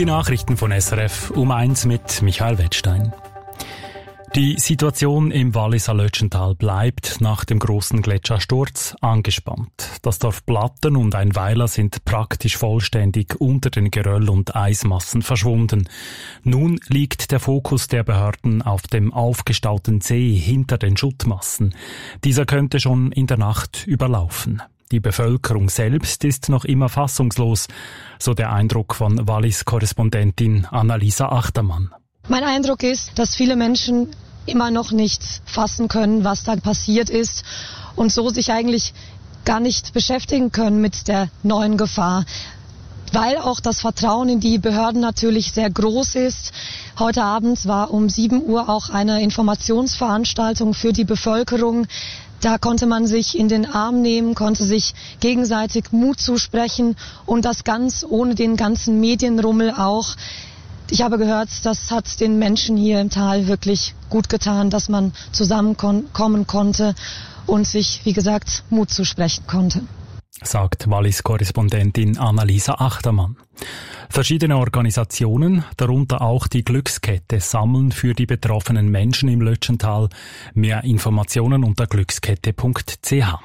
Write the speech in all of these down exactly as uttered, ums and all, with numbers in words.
Die Nachrichten von S R F um eins mit Michael Wettstein. Die Situation im Walliser Lötschental bleibt nach dem grossen Gletschersturz angespannt. Das Dorf Platten und ein Weiler sind praktisch vollständig unter den Geröll- und Eismassen verschwunden. Nun liegt der Fokus der Behörden auf dem aufgestauten See hinter den Schuttmassen. Dieser könnte schon in der Nacht überlaufen. Die Bevölkerung selbst ist noch immer fassungslos, so der Eindruck von Wallis-Korrespondentin Annalisa Achtermann. Mein Eindruck ist, dass viele Menschen immer noch nicht fassen können, was da passiert ist und so sich eigentlich gar nicht beschäftigen können mit der neuen Gefahr. Weil auch das Vertrauen in die Behörden natürlich sehr groß ist. Heute Abend war um sieben Uhr auch eine Informationsveranstaltung für die Bevölkerung. Da konnte man sich in den Arm nehmen, konnte sich gegenseitig Mut zusprechen und das ganz ohne den ganzen Medienrummel auch. Ich habe gehört, das hat den Menschen hier im Tal wirklich gut getan, dass man zusammenkommen konnte und sich, wie gesagt, Mut zusprechen konnte. Sagt Wallis-Korrespondentin Annalisa Achtermann. Verschiedene Organisationen, darunter auch die Glückskette, sammeln für die betroffenen Menschen im Lötschental. Mehr Informationen unter glückskette punkt c h.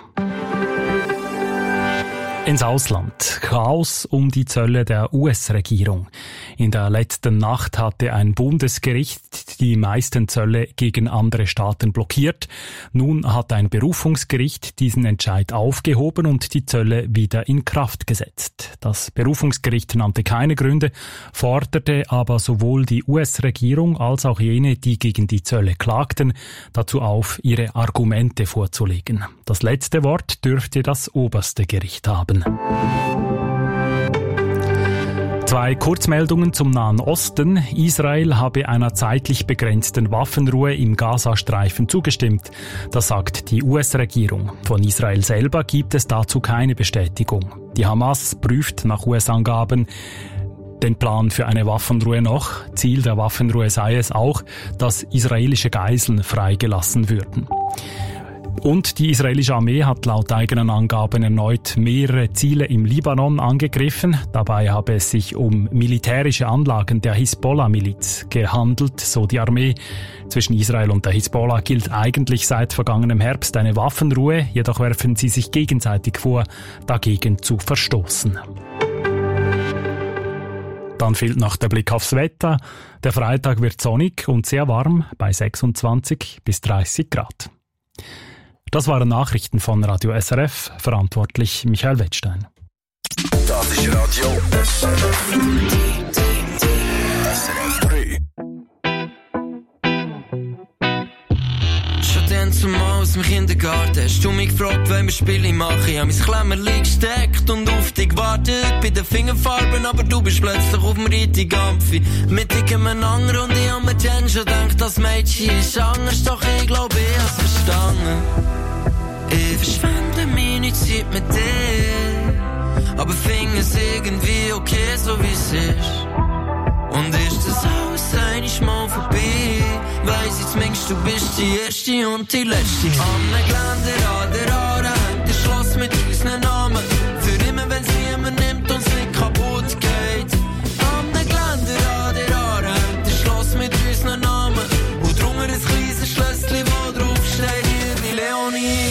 Ins Ausland. Chaos um die Zölle der U S-Regierung. In der letzten Nacht hatte ein Bundesgericht die meisten Zölle gegen andere Staaten blockiert. Nun hat ein Berufungsgericht diesen Entscheid aufgehoben und die Zölle wieder in Kraft gesetzt. Das Berufungsgericht nannte keine Gründe, forderte aber sowohl die U S-Regierung als auch jene, die gegen die Zölle klagten, dazu auf, ihre Argumente vorzulegen. Das letzte Wort dürfte das oberste Gericht haben. Zwei Kurzmeldungen zum Nahen Osten. Israel habe einer zeitlich begrenzten Waffenruhe im Gazastreifen zugestimmt. Das sagt die U S-Regierung. Von Israel selber gibt es dazu keine Bestätigung. Die Hamas prüft nach U S-Angaben den Plan für eine Waffenruhe noch. Ziel der Waffenruhe sei es auch, dass israelische Geiseln freigelassen würden. Und die israelische Armee hat laut eigenen Angaben erneut mehrere Ziele im Libanon angegriffen. Dabei habe es sich um militärische Anlagen der Hisbollah-Miliz gehandelt, so die Armee. Zwischen Israel und der Hisbollah gilt eigentlich seit vergangenem Herbst eine Waffenruhe, jedoch werfen sie sich gegenseitig vor, dagegen zu verstoßen. Dann fehlt noch der Blick aufs Wetter. Der Freitag wird sonnig und sehr warm bei sechsundzwanzig bis dreißig Grad. Das waren Nachrichten von Radio S R F, verantwortlich Michael Wettstein. Das ist Radio S R F. S R F drei. Schon dann zumal aus dem Kindergarten hast du mich gefragt, wenn wir Spiele machen. Ich hab mein Klemmerli gesteckt und auf dich gewartet bei den Fingerfarben, aber du bist plötzlich auf dem richtigen Amphi mit irgendeinem und ich hab mir dann schon gedacht, das Mädchen ist anders, doch ich glaube, ich hab's verstanden. Ich verschwende meine Zeit mit dir, aber finde es irgendwie okay, so wie es ist. Und ist das alles einmal vorbei, weiss ich zumindest, du bist die Erste und die Letzte. Am Geländer an der Aare hängt ein Schloss mit unseren Namen, für immer, wenn's niemand nimmt und es nicht kaputt geht. Am Geländer an der Aare hängt ein Schloss mit unseren Namen und drunter ein kleines Schlösschen, wo drauf steht, hier wie Leonie.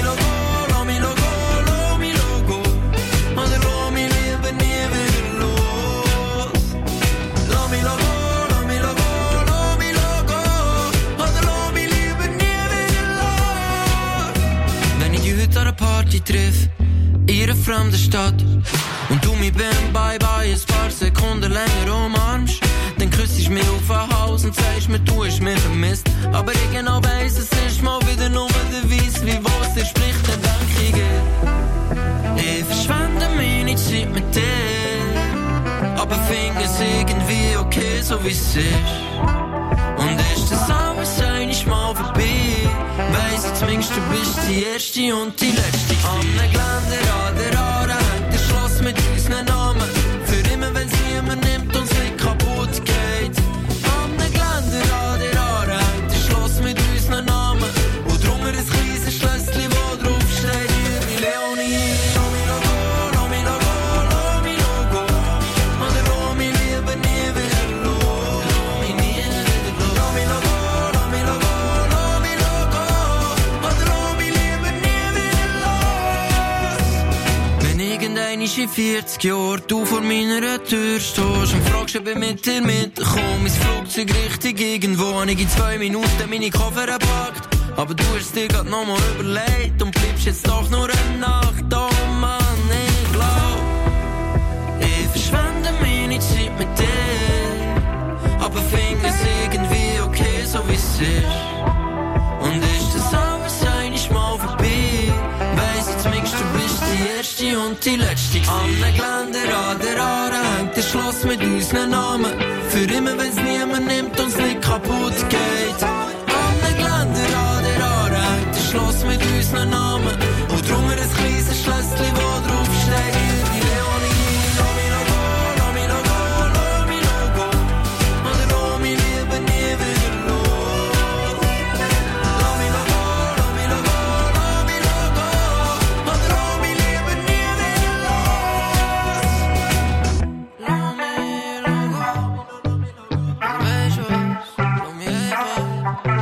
Party triff, in einer fremden Stadt und du mich beim Bye-Bye ein paar Sekunden länger umarmst, dann küsst mich auf den Hals und sagst mir, du hast mich vermisst, aber ich genau weiss, es ist mal wieder nur der Weiss, wie was dir spricht, dann denk ich, ich verschwende meine Zeit mit dir, aber finde es irgendwie okay, so wie es ist. Und ist das alles einmal vorbei, weiss ich zumindest, du bist die Erste und die Letzte. Am Geländer an der Aare hängt ein Schloss mit unseren Namen, für immer, wenn's niemand nimmt und es nicht kaputt geht. Am Geländer an der Aare hängt ein Schloss mit unseren Namen und drunter ein kleines Schlösschen, wo drauf steht, hier wie Leonie. Lomi Logo, Lomi Logo, Lomi Logo, oder Lomi lieber nie. in vierzig Jahren du vor meiner Tür stehst und fragst, ob ich mit dir mitkomme. Mein Flugzeug richtig irgendwo, hab ich in zwei Minuten meine Koffer gepackt. Aber du hast dir grad noch mal überlegt und bleibst jetzt doch nur eine Nacht. Oh Mann, ich glaub, ich verschwende meine Zeit mit dir. Aber find es irgendwie okay, so wie es ist. Und ist das alles einmal mal vorbei? Weiss jetzt zumindest, du bist die erste und die letzte gewesen. An den Geländer, an der Aare hängt ein Schloss mit unseren Namen. Für immer, wenn's niemand nimmt, uns nicht kaputt geht. An den Geländer, an der Aare hängt ein Schloss mit unseren Namen. Und drunter ein kleines Schlösschen, wo drauf steht: die Leonie, lass mich noch gehen, lass mich noch gehen, lass mich noch gehen. Oder lass mich lieber nie wieder los. Lass mich noch gehen, lass mich noch gehen, lass mich noch gehen. Oder lass mich lieber nie wieder los. Lass mich noch gehen. Weisst du was? Lass mich einfach.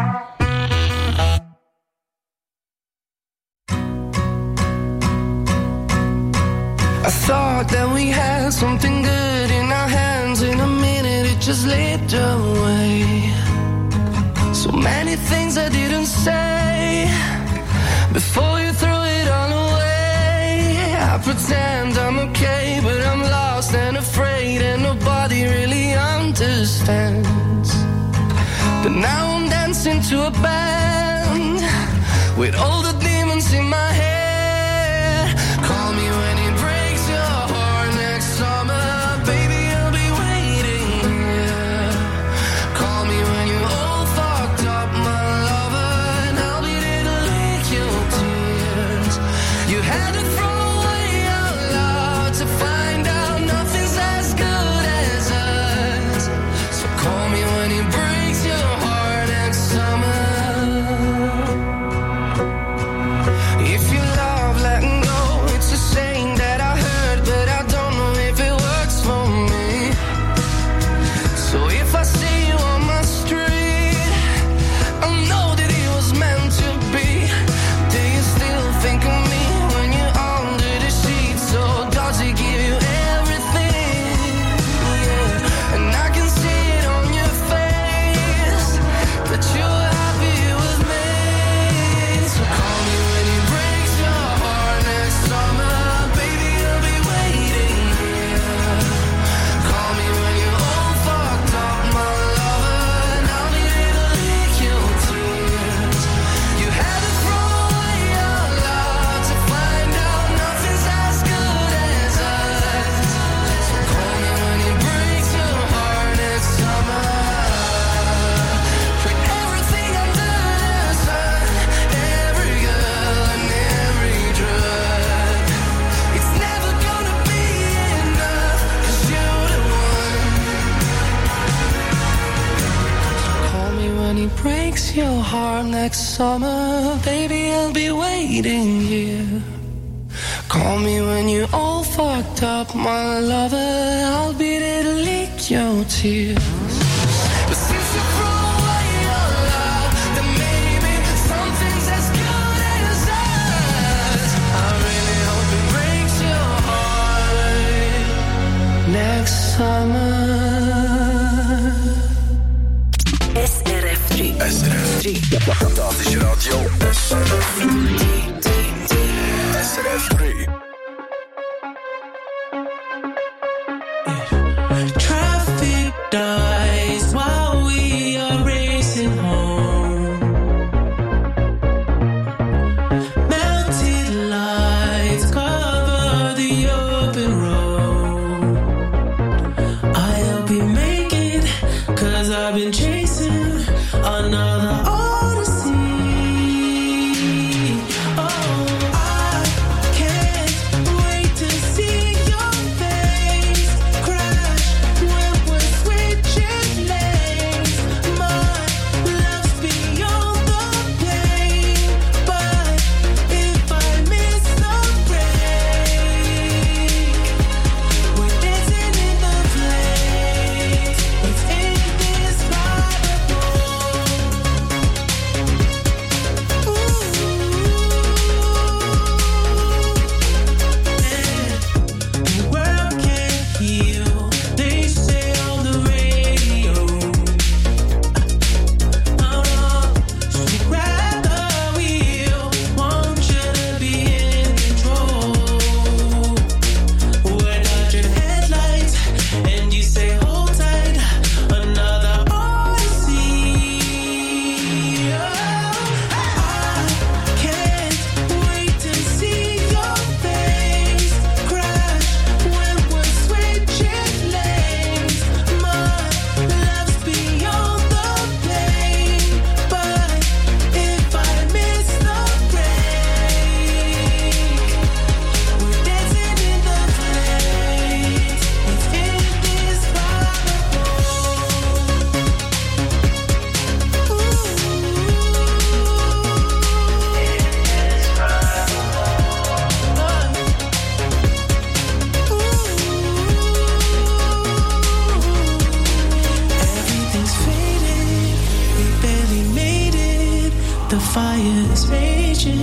I thought that we had something good in our hands. In a minute it just slipped away. So many things I didn't say before you threw it all away. I pretend I'm okay, but I'm lost and afraid, and nobody really understands. But now I'm dancing to a band with all the demons in my head. Call me when it breaks your heart next summer, baby, I'll be waiting here. Call me when you're all fucked up, my lover, and I'll be there to lick your tears. You had to throw away our love to find out nothing's as good as us. So call me when it breaks your heart next summer. If you love letting go, it's a saying that I heard, but I don't know if it works for me. So if I see you on my street, I know that it was meant to be. Do you still think of me when you're under the sheets? Or does it give you everything? Yeah. And I can see it on your face that you're happy with me. So call me when it breaks your heart next summer, baby, I'll be waiting here. Call me when you're all fucked up, my lover, and I'll be there to lick your tears. You had to throw away your love to find out nothing's as good as us. So call me when it breaks your heart next summer. Put everything under the sun, every girl and every drug. It's never gonna be enough, 'cause you're the one. Call me when he breaks your heart next summer, baby, I'll be waiting here. Call me when you're all fucked up, my lover, I'll be there to lick your tears. But since you threw away your love, then maybe something's as good as us. I really hope it breaks your heart next summer. S R F drie. S R F drie. Dat is radio S R F drie. S R F drie. Traffic dies while we are racing home. Melted lights cover the open road. I'll be making, 'cause I've been chasing another odyssey.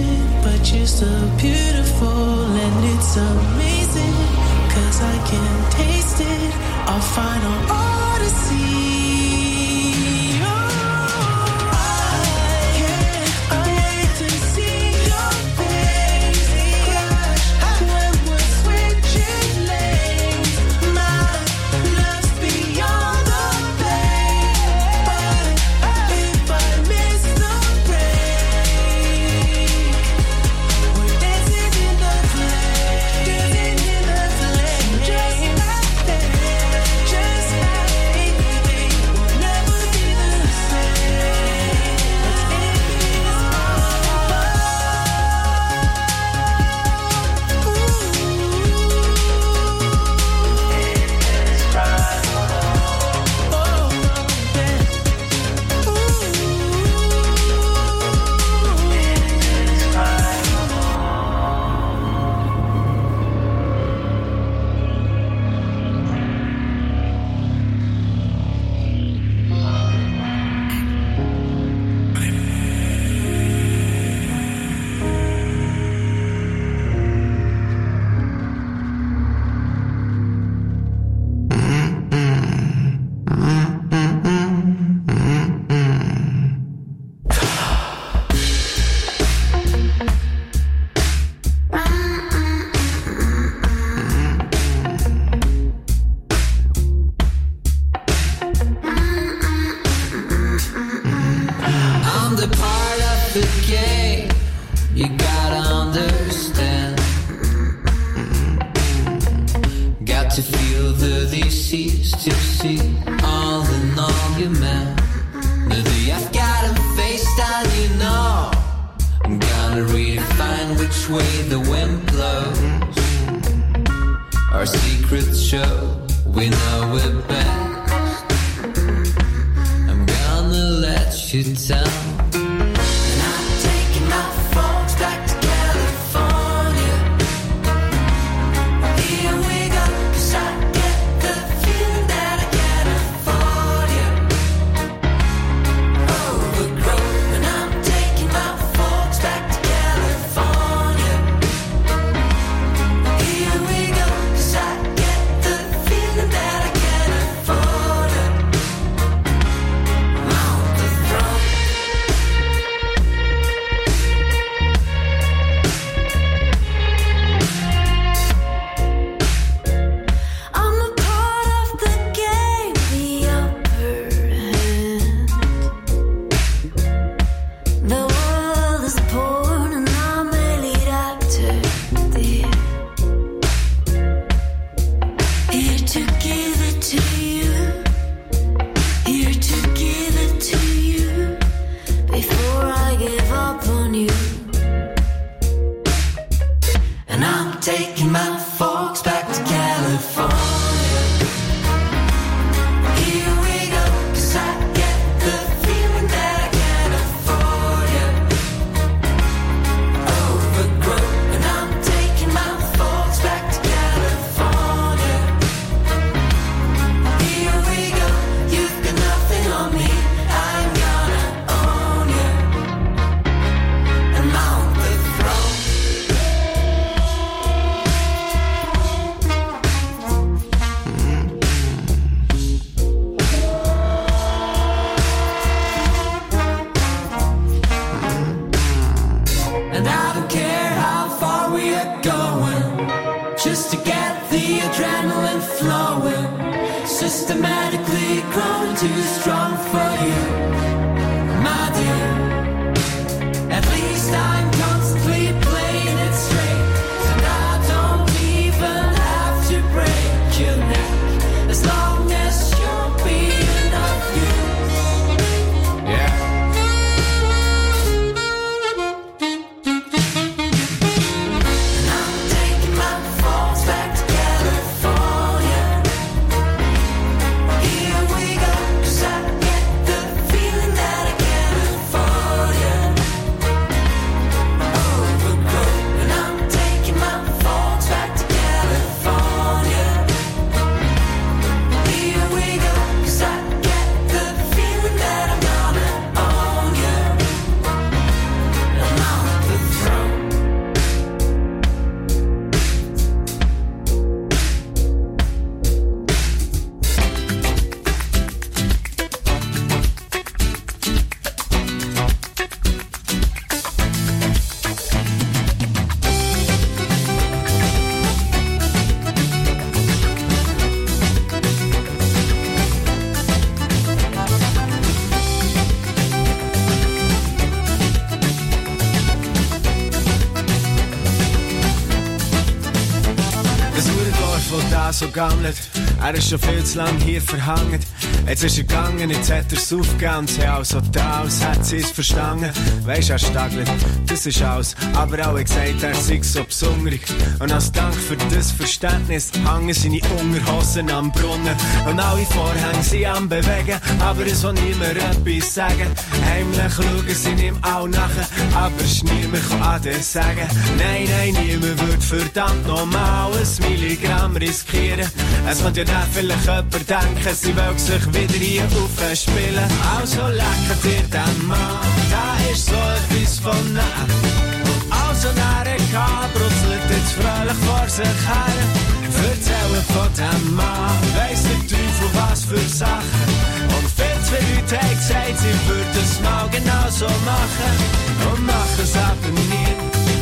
patient, but you're so beautiful and it's amazing, 'cause I can taste it, our final odyssey. Feeling so gammelt. Er ist schon viel zu lang hier verhangen. Jetzt ist er gegangen, jetzt hat er's aufgegeben. Und sie auch so da, als hätte sie es verstanden. Weisst, er stagelt, das ist alles. Aber auch gesagt, er sei so besonderig. Und als Dank für das Verständnis hängen seine Unterhosen am Brunnen. Und alle Vorhänge sind am Bewegen, aber es will niemand etwas sagen. Heimlich schauen sie ihm auch nachher, aber es ist niemand an dir sagen. Nein, nein, niemand würde verdammt nochmal ein Milligramm riskieren. Es könnte ja dann vielleicht jemand denken, sie will sich wieder hier aufspielen. Also lecker dir den Mann, da ist so etwas von nah. Und also näher kann, brutzelt jetzt fröhlich vor sich her. Erzählen von dem Mann, weiss der Teufel was für Sachen. Und viel zu viele Leute haben gesagt, sie würden es mal genau so machen. Und machen es aber nie.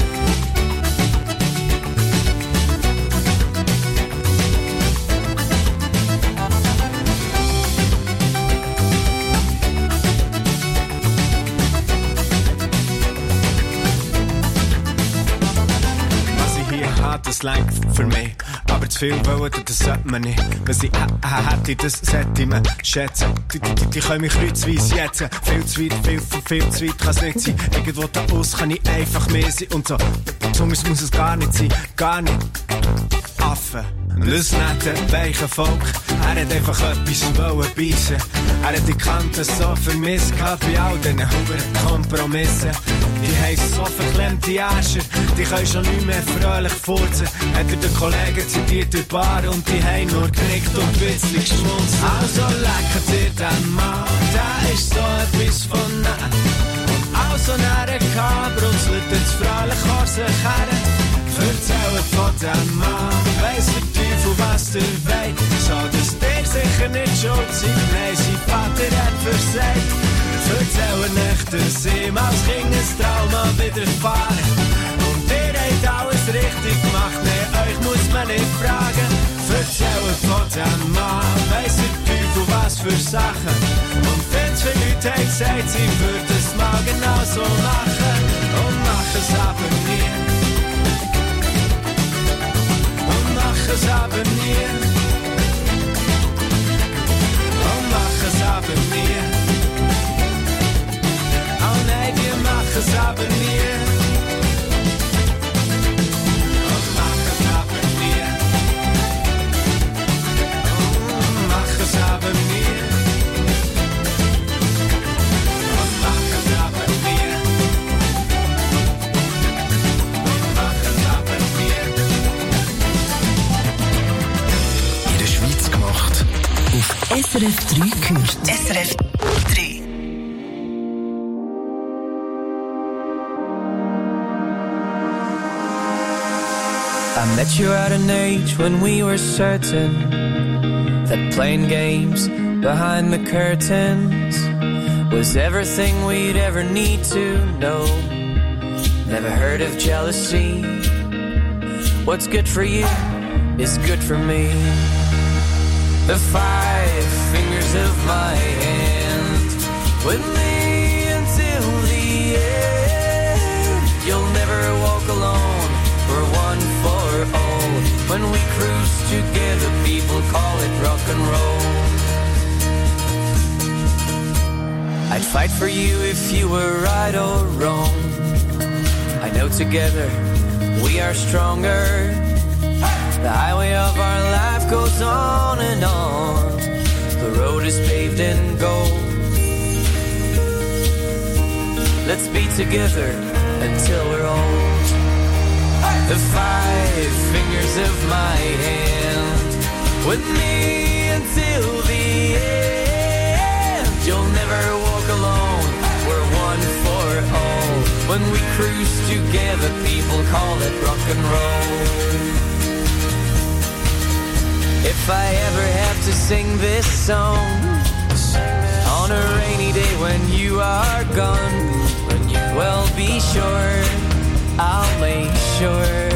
Das langt für mich, aber zu viel wollen, das sollte man nicht. Was ich hätte, das sollte man schätzen. Die, die, die können mich kreuzweise jetzt. Viel zu weit, viel, viel, viel zu weit kann es nicht sein. Irgendwo da aus kann ich einfach mehr sein. Und so, zumindest muss es gar nicht sein, gar nicht. Affen. Das nette, weiche Volk, er hat einfach etwas wollen beißen. Er hat die Kanten so vermisst gehabt bei all diesen huren Kompromissen. Die haben so verklemmte Ärscher, die können schon nicht mehr fröhlich furzen. Hat er den Kollegen zitiert in Bar und die haben nur genickt und ein bisschen geschmunzelt. Also lecker dir den Mann, der ist so etwas von nah. Und also näher kann, brutzelt jetzt fröhlich vor sich her. Erzählen von dem Mann, weiss der Teufel was der weht. Soll das dir sicher nicht schuld sein, nein, sein Vater hat versagt. Erzählen nicht, dass ihm als Kind ein Trauma widerfahren. Und ihr habt alles richtig gemacht, nein, euch muss man nicht fragen. Erzählen von dem Mann, weiss der Teufel was für Sachen. Und viel zu viele Leute haben gesagt, sie würden es mal genau so machen. Und machen es aber nie. Mach es aber nie. Oh, mach es aber nie. Oh nein, wir machen es aber nie. Oh, mach es aber nie. Oh, mach es aber nie. Oh, mach es aber nie. Oh, mach es aber nie. Auf S R F drei gehört. S R F drei. I met you at an age when we were certain that playing games behind the curtains was everything we'd ever need to know. Never heard of jealousy. What's good for you is good for me. The five fingers of my hand with me until the end. You'll never walk alone, we're one for all. When we cruise together, people call it rock and roll. I'd fight for you if you were right or wrong. I know together we are stronger. The highway of our life goes on and on. The road is paved in gold. Let's be together until we're old. The five fingers of my hand with me until the end. You'll never walk alone, we're one for all. When we cruise together, people call it rock and roll. If I ever have to sing this song on a rainy day when you are gone, well, be sure, I'll make sure.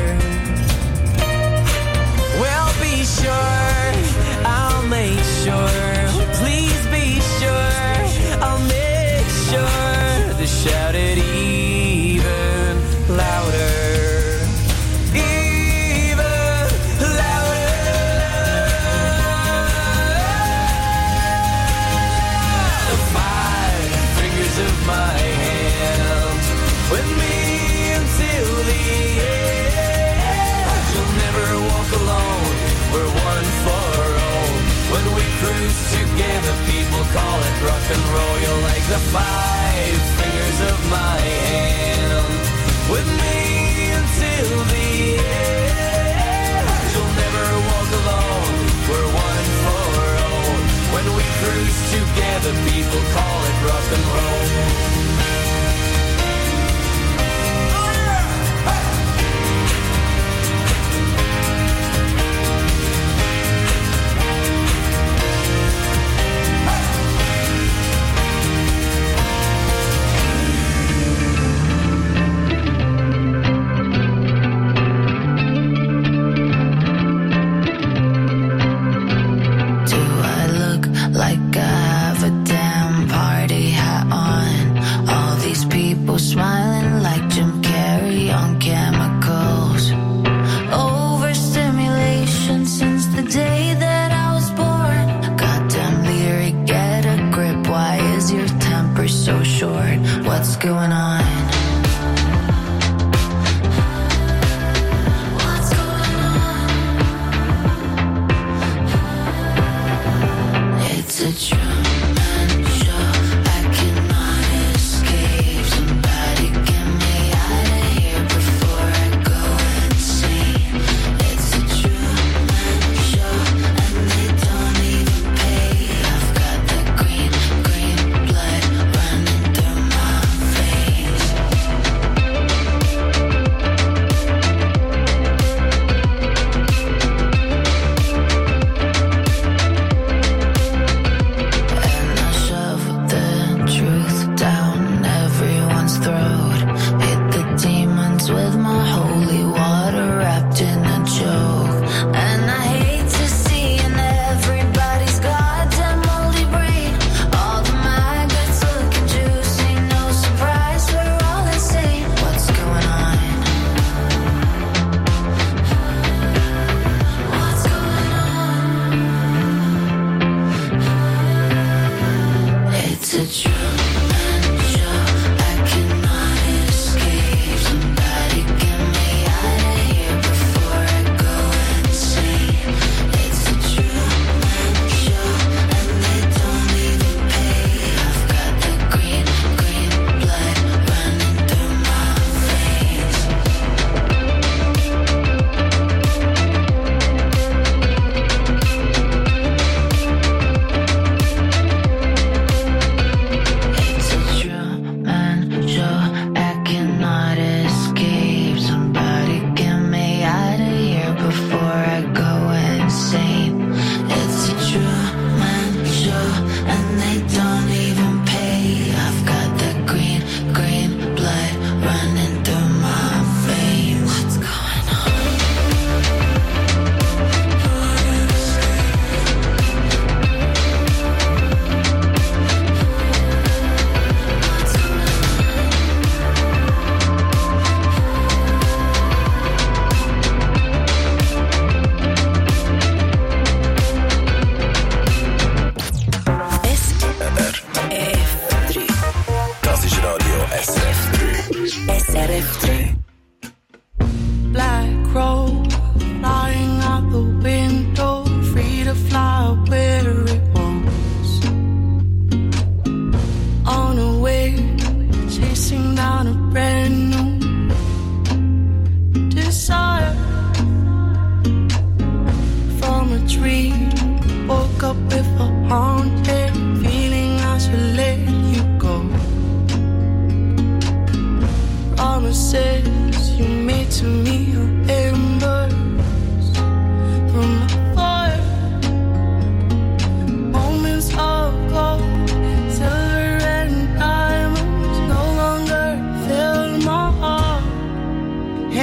Well, be sure, I'll make sure. Please be sure, I'll make sure to shout it even louder. Even louder.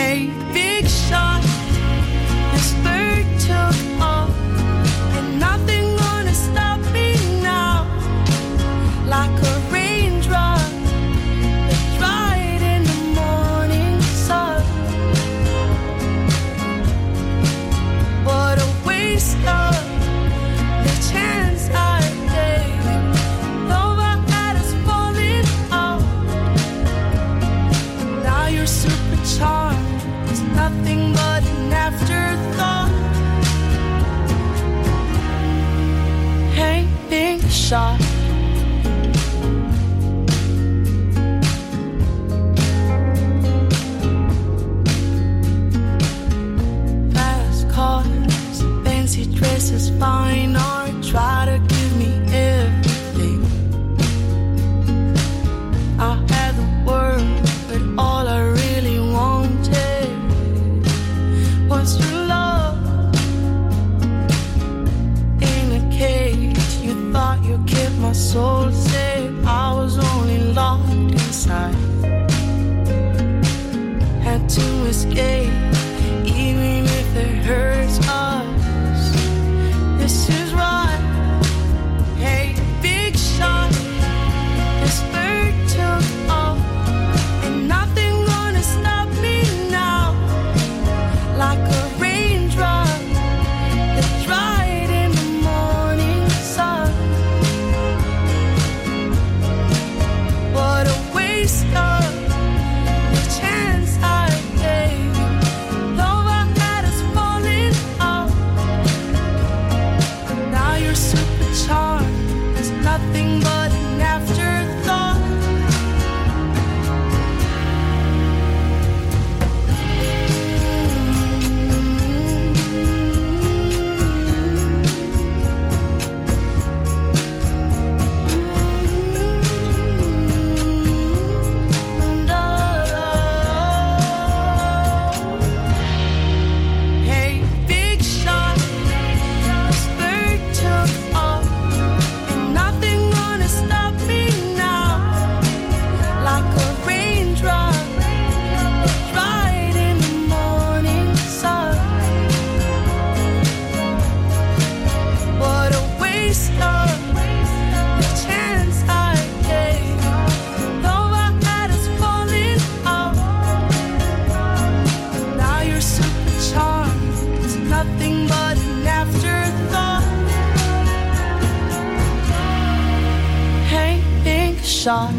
Hey, big shot, this bird took off, and nothing gonna stop me now. Like a raindrop that dried in the morning sun. What a waste of the chance I gave. Love I had us falling out. Now you're supercharged. It's nothing but an afterthought. Hey, big shot. Fast cars, fancy dresses, fine art. Try to give me everything. I had the world, but all I really wanted was your love. In a cage, you thought you kept my soul safe. I was only locked inside. Had to escape, even if it hurts us. This is right. Hey, big shot. This bird took off, and nothing gonna stop me now. Like a raindrop that dried in the morning sun. What a waste of the chance I gave. Love I had us falling out. Now you're supercharged. There's nothing but an afterthought. Hey, big shot. This bird took off, and nothing gonna stop me now. Like a raindrop right in the morning sun. What a waste of the chance I gave. Love I had us falling out. Now you're supercharged. It's nothing but an afterthought. Hey, big shot.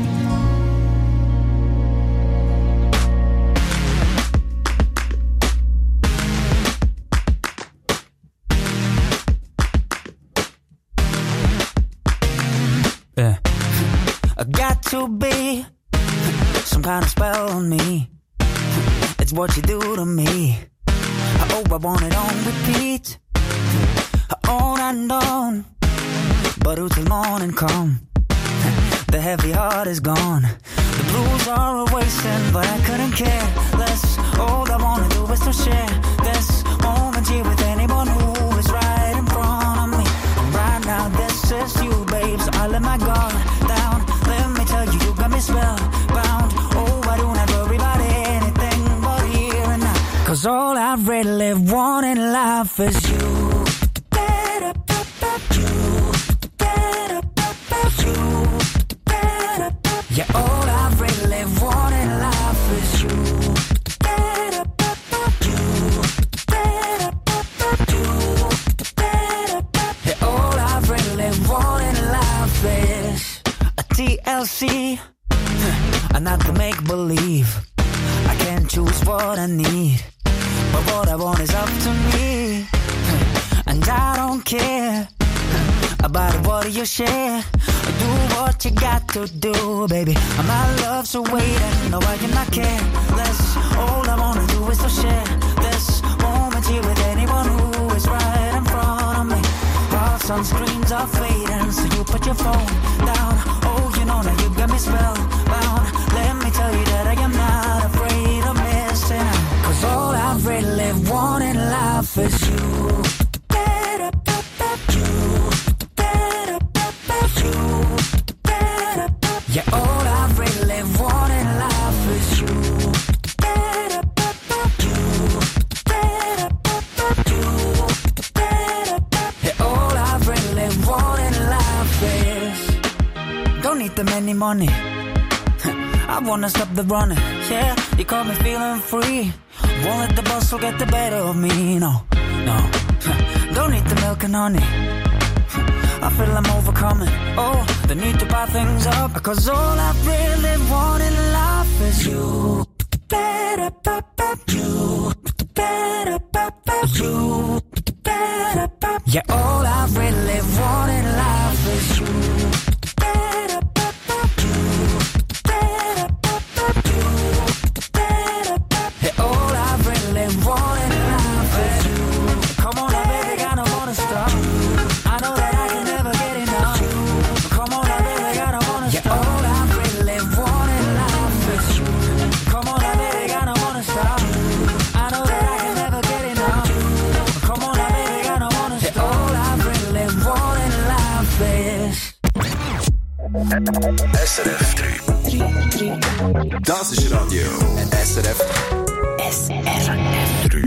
Yeah. I got to be some kind of spell on me. It's what you do to me. Oh, I want it on repeat, on and on. But until morning come, the heavy heart is gone. The blues are a wasting, but I couldn't care less. All I wanna do is to share this moment here with anyone who is right in front of me. And right now this is you, babe, so I let my guard down. Let me tell you, you got me spellbound. Oh, I do not worry about anything but here and now. Cause all I really want in life is you. Yeah, all I really want in life is you. Yeah, all I really want in life is a T L C, and not to make believe. I can't choose what I need, but what I want is up to me. And I don't care about what you share. Do what you got to do, baby. My love's waiting, no I cannot care less. All I wanna do is to share this moment here with anyone who is right in front of me. Hearts on screens are fading, so you put your phone down. Oh, you know that you got me spellbound. Let me tell you that I am not afraid of missing out. Cause all I really want in life is you. Yeah, all I really want in life is you. any money. I wanna stop the running, yeah. You got me feeling free. Won't let the bustle get the better of me, no, no. Don't need the milk and honey. I feel I'm overcoming. Oh, the need to buy things up. Cause all I really want in life is you. Better, you. Better, you. Better, yeah, all I really want in life is you. Better, you. Better, you. Better, yeah, all I really want in life is you. Come on, now, baby, I don't wanna stop. I know that I can never get enough. Come on, now, baby, I don't wanna stop. Yeah, all I really want in life is you. Come on, now, baby, I don't wanna stop. I know that I can never get enough. Come on, now, baby, I don't wanna stop. Yeah, all I really want in life is S R F drei. Das ist Radio S R F. S R F drei.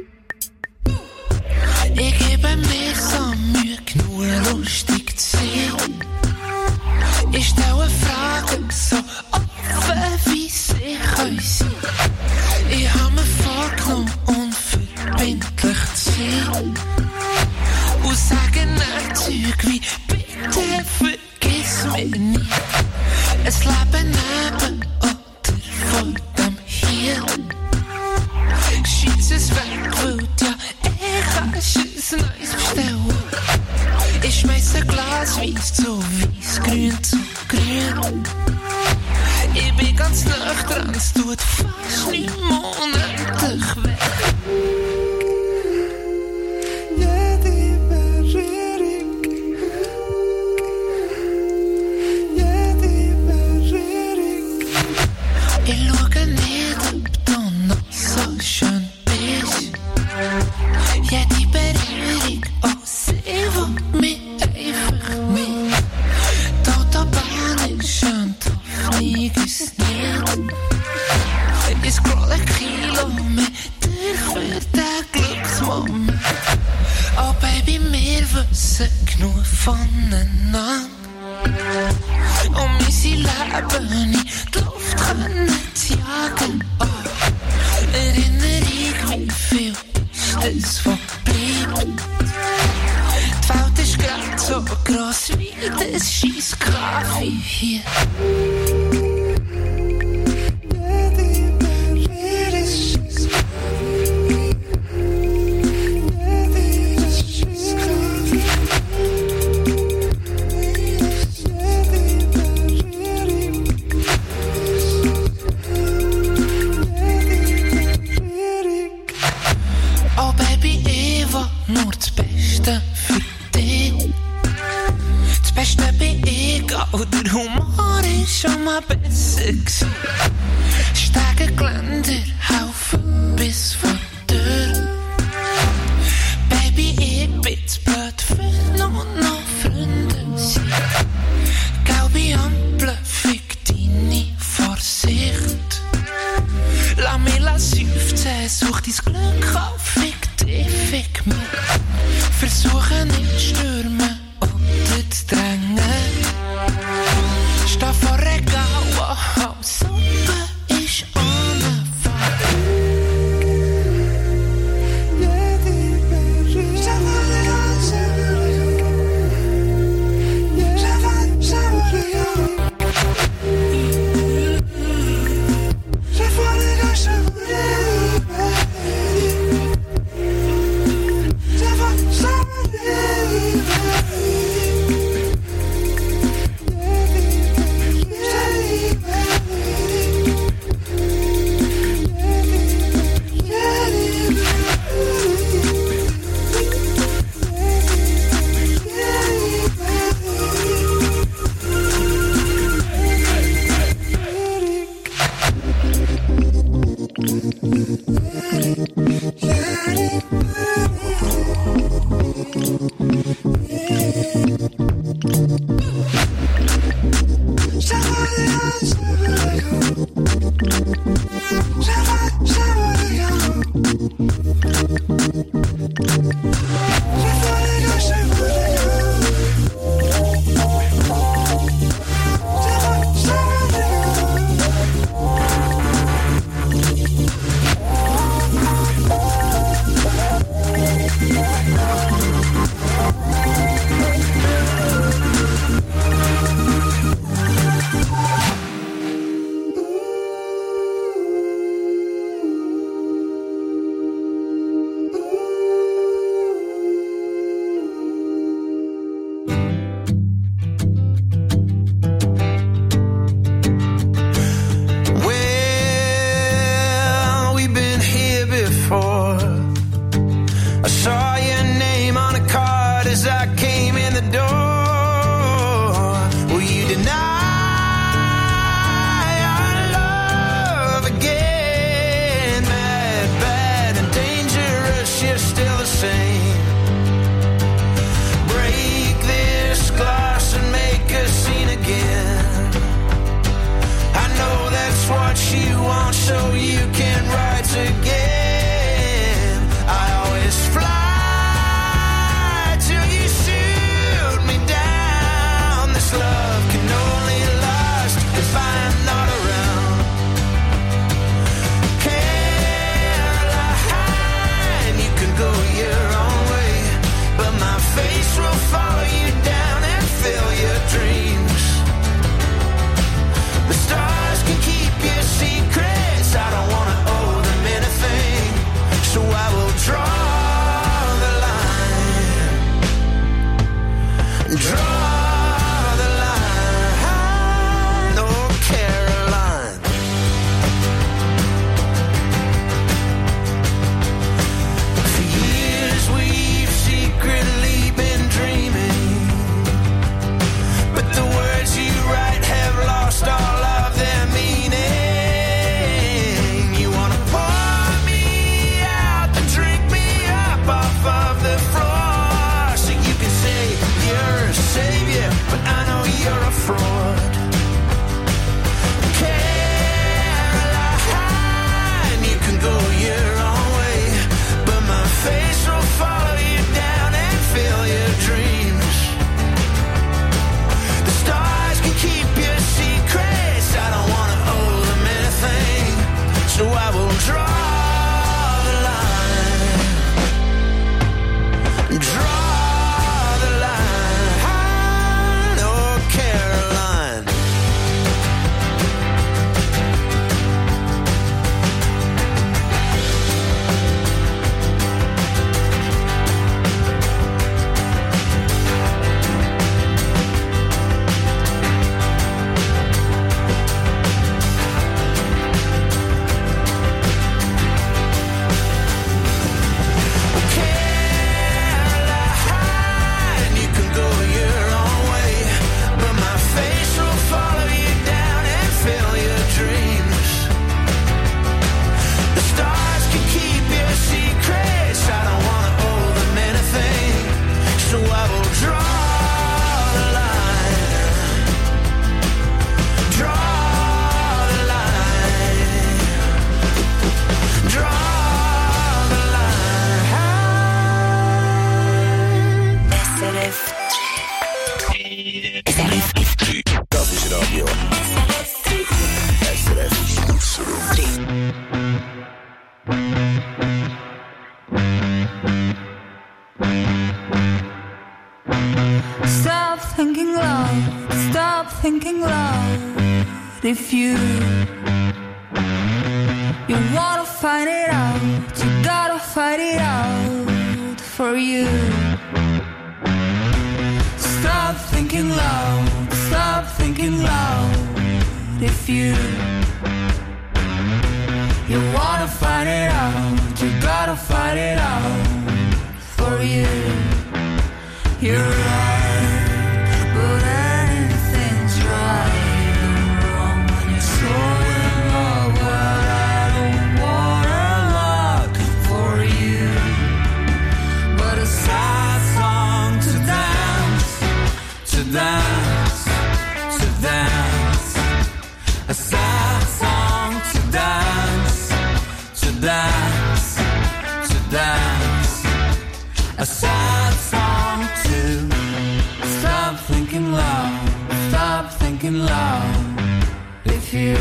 Ich gebe mir so Mühe, genug lustig zu sein. Ich stelle Fragen so offen, wie sie können sein. Ich habe mir vorgenommen, unverbindlich zu sein. Und sage nicht Zeug wie, bitte vergiss mich nie. Es Leben neben oder vor dem hier. Schieß es weg, weil ja, ich kann es Neues bestellen. Ich schmeiß ein Glas Weiss zu Weiss, Grün zu Grün. Ich bin ganz nüchtern, es tut fast nicht monatlich weg. Jede Berührung, jede Berührung. Ich schaue nicht, ob du noch so schön bist. Jede Berührung, oh, sie will mich einfach mit. Die Autobahn ist schön, die Flieg ist nicht. Ich scrolle Kilometer für den Glücksmoment. Oh Baby, wir wissen genug voneinander. Um unser Leben in die Luft können zu jagen. Oh, Erinnerung, wie viel ist das, was bleibt? Die Welt ist grad so gross wie das scheiß Kaffee hier. Oh Baby, ich will nur das Beste für dich. Das Beste bin ich, auch der Humor ist schon mal besser gewesen. Stegengeländer helfen bis vor die Tür. Baby, ich bin zu blöd für nur noch Freunde sein. Gelbe Ampel, fick deine Vorsicht. Lass mich seufzen, such dein Glück auf, fick dich, fick mich. Versuche nicht stürmen oder zu drängen. Steh vor Regal, wo alles Suppe ist ohne and drink me up off of the floor. So you can say you're a savior, but I know you're a fraud. Caroline, you can go your own way, but my face will follow you down and fill your dreams. The stars can keep your secrets, I don't wanna owe them anything, so I will draw the line. Draw the line, oh Caroline. Caroline, you can go your own way, but my face will follow you down and fill your dreams. The stars can keep your secrets, I don't wanna owe them anything, so I will draw the line. Draw the line. Draw the line. S R F Dat is radio. S R F drie. Stop thinking loud, stop thinking loud. If you you wanna fight it out, you gotta fight it out for you. Stop thinking loud, stop thinking loud. If you you wanna fight it out, you gotta fight it out for you. You're right, but anything's right and wrong when you're so in love. Well, I don't want a lot for you, but a sad song to dance, to dance, to dance. A sad song to dance, to dance, to dance. A sad song to stop thinking loud, stop thinking loud. If you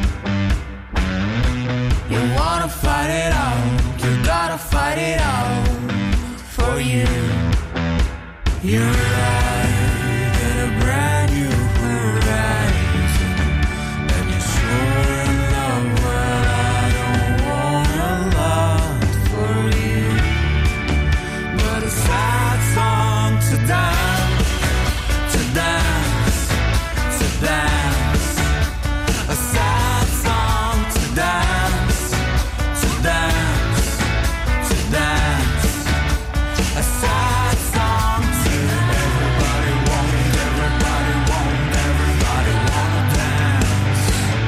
you wanna fight it out, you gotta fight it out for you. You're right, get a brand new horizon, and you're so in love. Well, I don't want a lot for you, but a sad song to dance, to dance, to dance. A sad song to dance, to dance, to dance. A sad song to everybody want, everybody want, everybody wanna dance.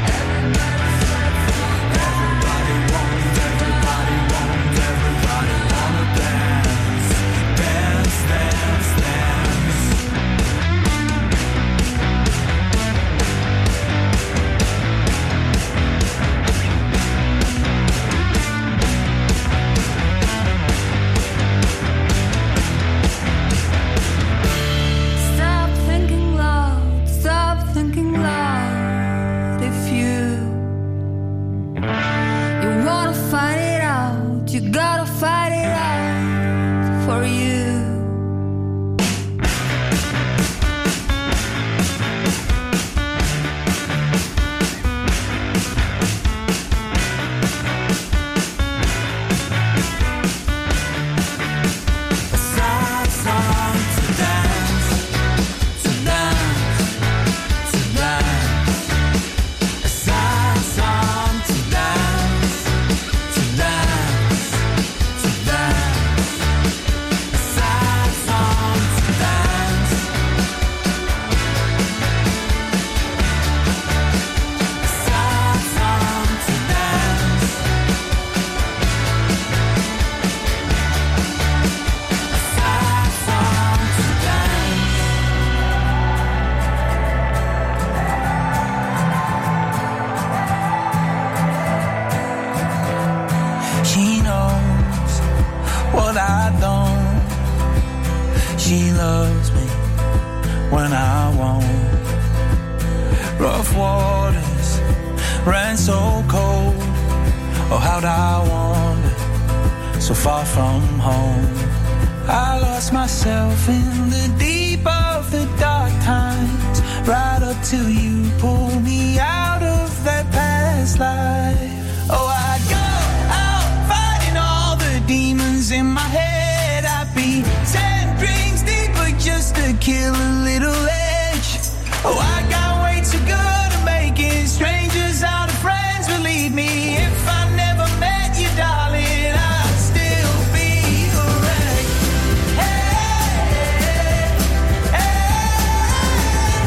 Everybody want, everybody want, everybody wanna dance. Dance, dance, dance. Stop thinking loud, stop thinking loud. If you you wanna fight it out, you gotta fight it out for you. A sad song to dance, to dance, to dance. A sad song to dance, to dance, what I don't. She loves me when I won't. Rough waters ran so cold. Oh, how'd I wander so far from home? I lost myself in the deep of the dark times, right up till you pulled me out of that past life. Oh, I go out fighting all the demons in my head. I'd be ten drinks deeper just to kill a little edge. Oh, I got way too good at making strangers out of friends. Believe me, if I never met you, darling, I'd still be a wreck. Hey, hey,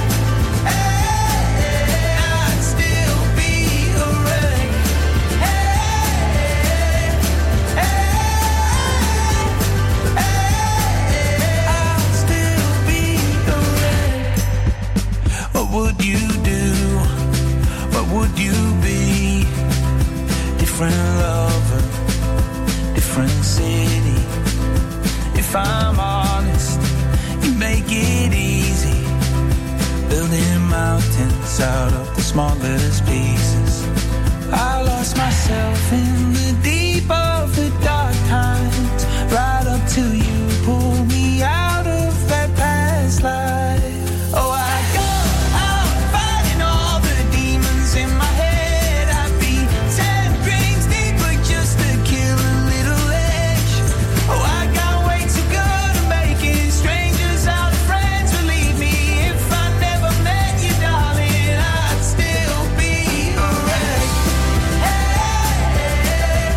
hey, I'd still be a wreck. Hey, hey, hey, I'd still be a wreck. What would you do? What would you be? Different lover, different city. If I'm honest, you make it easy, building mountains out of the smallest pieces. I lost myself in the deep of the dark times, right up till you pulled me out of that past life. Oh, I go out fighting all the demons in my head. I'd be ten drinks deeper just to kill a little edge. Oh, I got way too good at making strangers out of friends. Believe me, if I never met you, darling, I'd still be a wreck. Hey,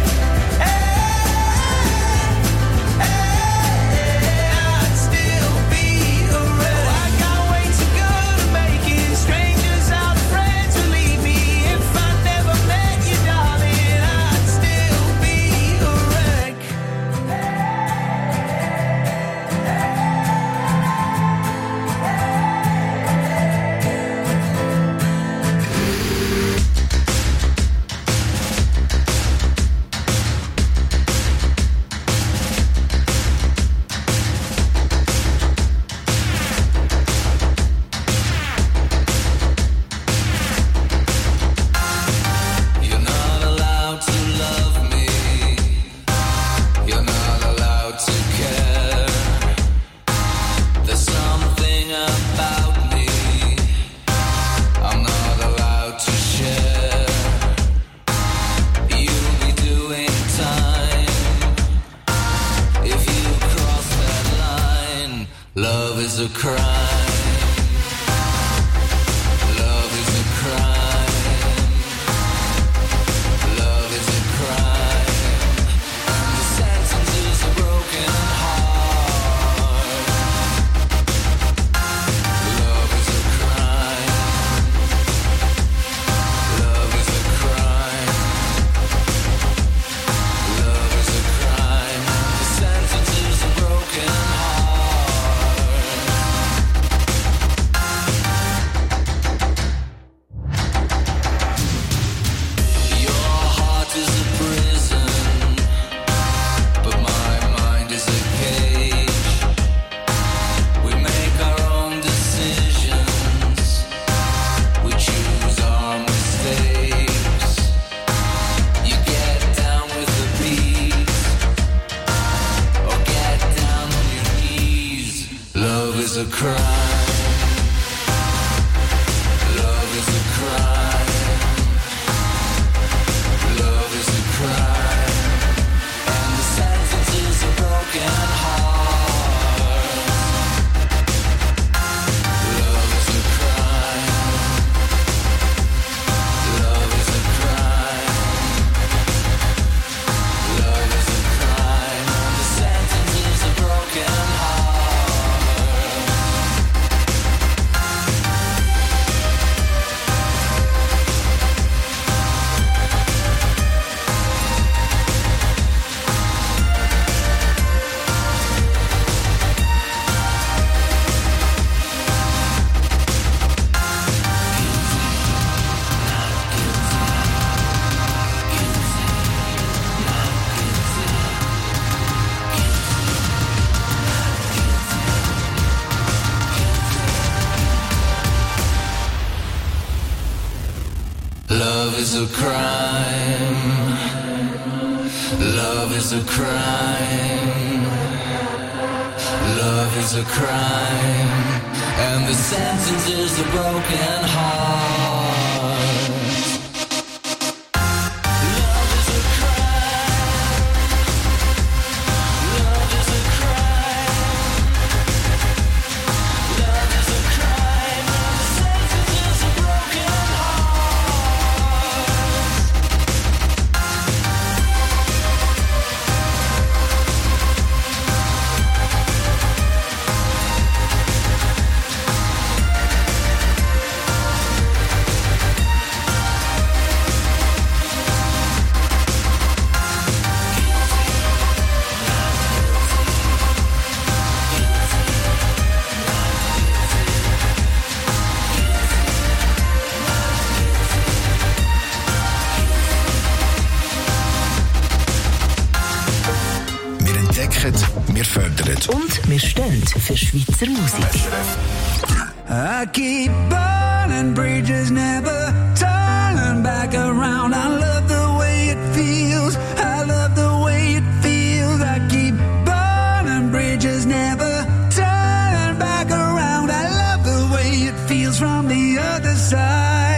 hey, hey, I'd still be a wreck. Oh, I got way too good at making strangers out of friends. Believe me, if I never met you, darling, I'd still be a wreck. You're not allowed to love me. You're not allowed to care. There's something about me I'm not allowed to share. You'll be doing time if you cross that line. Love is a crime. Love is a crime. Love is a crime. And the sentence is a broken heart. Love is a crime. Love is a crime. Love is a crime. And the sentence is a broken heart. Your heart is a prison, but my mind is a cage. We make our own decisions. We choose our mistakes. You get down with the beat, or get down on your knees. Love is a crime. Love is a crime. Love is a crime. And the sentence is a broken heart. Love is a crime. Love is a crime. Love is a crime. And the sentence is a broken heart. Love is a crime. Love is a crime. Love is a crime. And the sentence is a broken heart. Wir fördern. Und wir stehen für Schweizer Musik. I keep burning bridges, never turning back around. I love the way it feels. I love the way it feels. I keep burning bridges, never turning back around. I love the way it feels from the other side.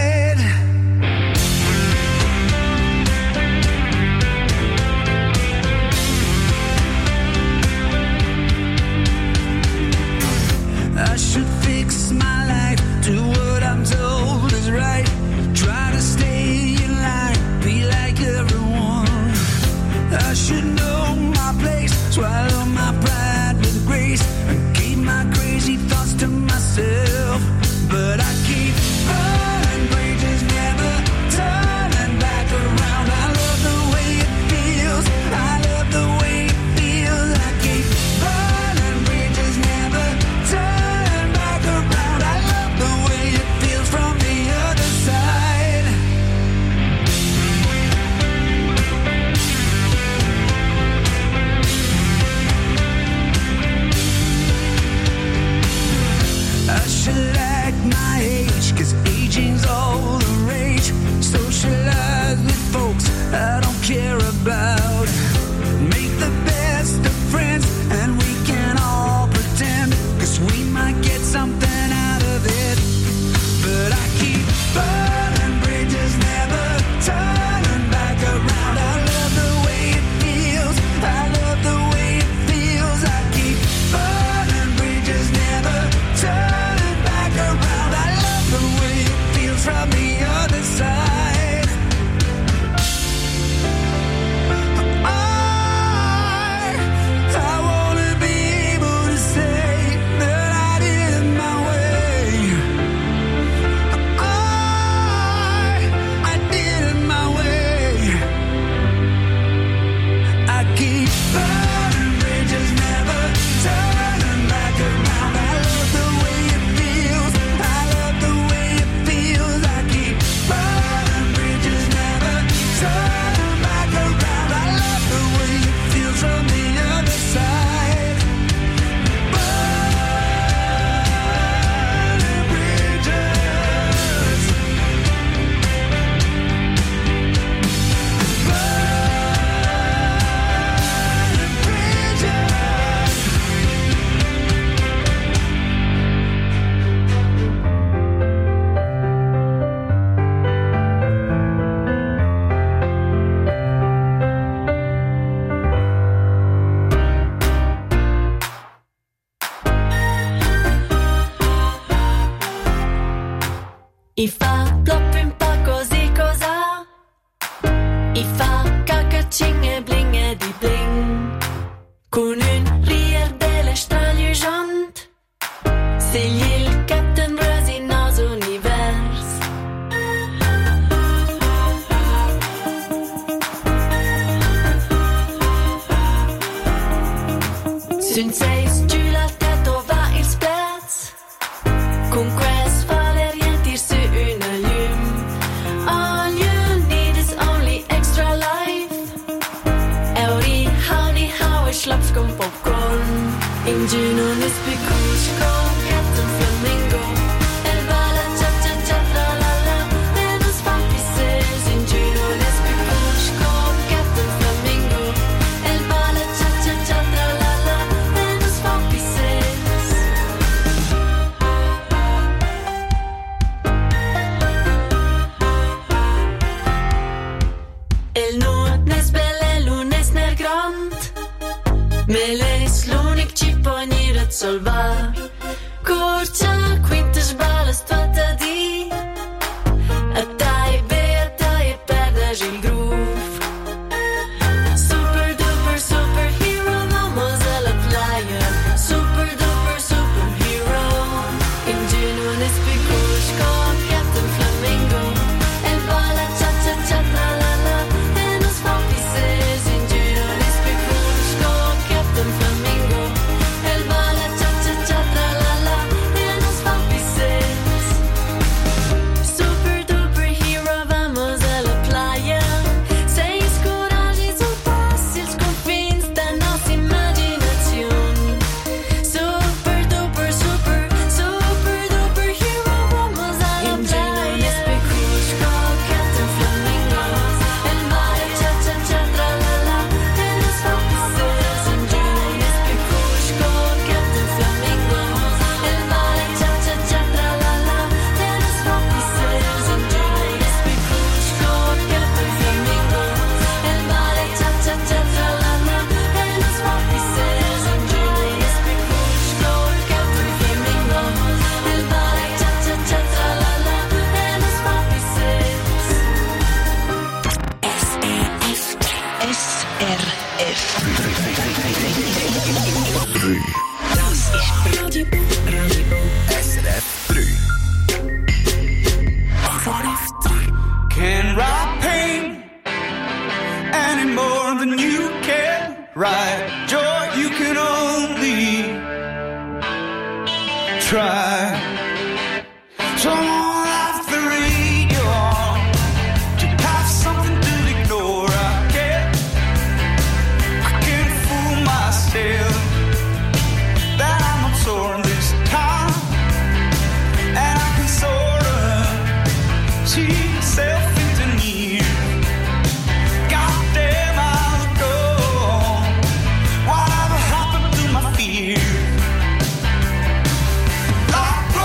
I should fix my life, do what I'm told is right. Try to stay in line, be like everyone. I should know my place, swallow my pride with grace, and keep my crazy thoughts to myself. But I keep burning bridges, never turning back around. I love the way it feels, I love the way it feels. I keep burning bridges, never turning back around. I love the way it feels from the other side. I should act my age, cause aging's all the rage. Socialize with folks I don't care about. Make the best of friends, and we can all pretend, cause we might get something out of it. But I keep burning bridges, never turning back around. I love the way it feels, I love the way it feels. I keep burning bridges, never turning back around. I love the way it feels from the other side. I, I wanna be able to say that I did it my way. I, I did it my way. I keep burning bridges, never turning back around. I love the way it feels, I love the way it feels. I keep burning bridges, never turning back around. I love the way it feels from the other side. Burning bridges, burning bridges. I fa plopp un po' così cosa? I fa cacacing e bling e di bling. Con un rier delle strane jant. Segli il Captain Rosy nos univers. Sun seis giù la tête va il spez. Con quest valerienti su una lume. All you need is only extra life. Euri howdy how I schlaps con popcorn. In Juno is because con Captain Flamingo. El bala cha cha cha la la la. Menos papi says in Me l'es l'unic ci può venire a salvare. Corcia, quinta sballa, stata di. A dai be, a dai e perdi il groove. Super duper superhero, vamos a la playa. Super duper superhero. Ingenuo e spiccusco, Captain Flamingo. El bala cha cha cha la la la. E nos fa pieces. Ingenuo e spiccusco, Captain Flamingo. El bala cha cha cha la la la. E nos fa pieces. Super duper hero, vamos a la playa. Sem coragem, são fáceis confins da nossa imaginação. Super duper, super, super duper hero, vamos a la playa. Especusco, Captain Flamingo. El mar, cha cha cha tra la la. E nos fa pieces. Ingenuo, especusco, Captain Flamingo. El mar, cha cha cha tra la la. E nos fa pieces. Ingenuo, especusco, Captain Flamingo. El mar, cha cha cha tra la la. E nos fa pieces. Ingenuo, especusco, Captain Flamingo. El mar, cha cha cha tra la la. E nos fa pieces. S R F. Das ist Radio Boom. Radio Boom. S R F drie. S R F drie. Can't write pain any more than you can write joy. You can only try. Someone off the radio to have something to ignore. I can't, I can't fool myself that I'm not torn this time, and I can sort of see myself into need. Goddamn, I'll go. Whatever happened to my fear? Like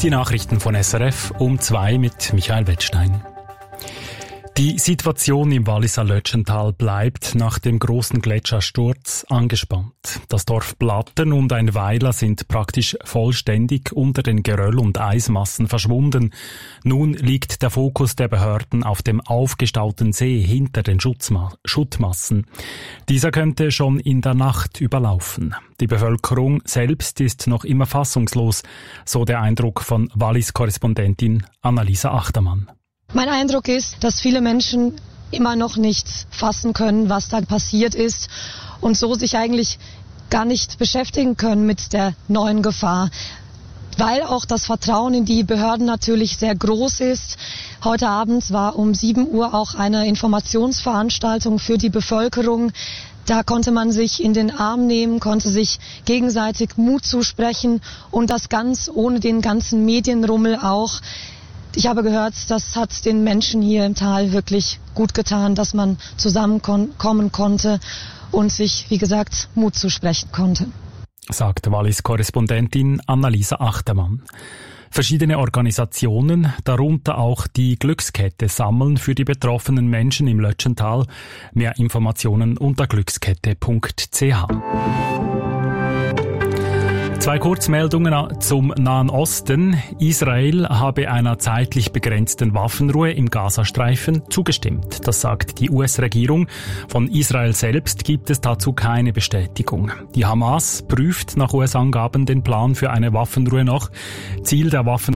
Die Nachrichten von S R F um zwei mit Michael Wettstein. Die Situation im Walliser Lötschental bleibt nach dem großen Gletschersturz angespannt. Das Dorf Blattern und ein Weiler sind praktisch vollständig unter den Geröll- und Eismassen verschwunden. Nun liegt der Fokus der Behörden auf dem aufgestauten See hinter den Schutzma- Schuttmassen. Dieser könnte schon in der Nacht überlaufen. Die Bevölkerung selbst ist noch immer fassungslos, so der Eindruck von Wallis-Korrespondentin Annalisa Achtermann. Mein Eindruck ist, dass viele Menschen immer noch nicht fassen können, was da passiert ist und so sich eigentlich gar nicht beschäftigen können mit der neuen Gefahr, weil auch das Vertrauen in die Behörden natürlich sehr groß ist. Heute Abend war um sieben Uhr auch eine Informationsveranstaltung für die Bevölkerung. Da konnte man sich in den Arm nehmen, konnte sich gegenseitig Mut zusprechen und das ganz ohne den ganzen Medienrummel auch. Ich habe gehört, das hat den Menschen hier im Tal wirklich gut getan, dass man zusammenkommen konnte und sich, wie gesagt, Mut zusprechen konnte. Sagt Wallis-Korrespondentin Annalisa Achtermann. Verschiedene Organisationen, darunter auch die Glückskette, sammeln für die betroffenen Menschen im Lötschental. Mehr Informationen unter glückskette punkt c h. Zwei Kurzmeldungen zum Nahen Osten. Israel habe einer zeitlich begrenzten Waffenruhe im Gazastreifen zugestimmt. Das sagt die U S-Regierung. Von Israel selbst gibt es dazu keine Bestätigung. Die Hamas prüft nach U S-Angaben den Plan für eine Waffenruhe noch. Ziel der Waffen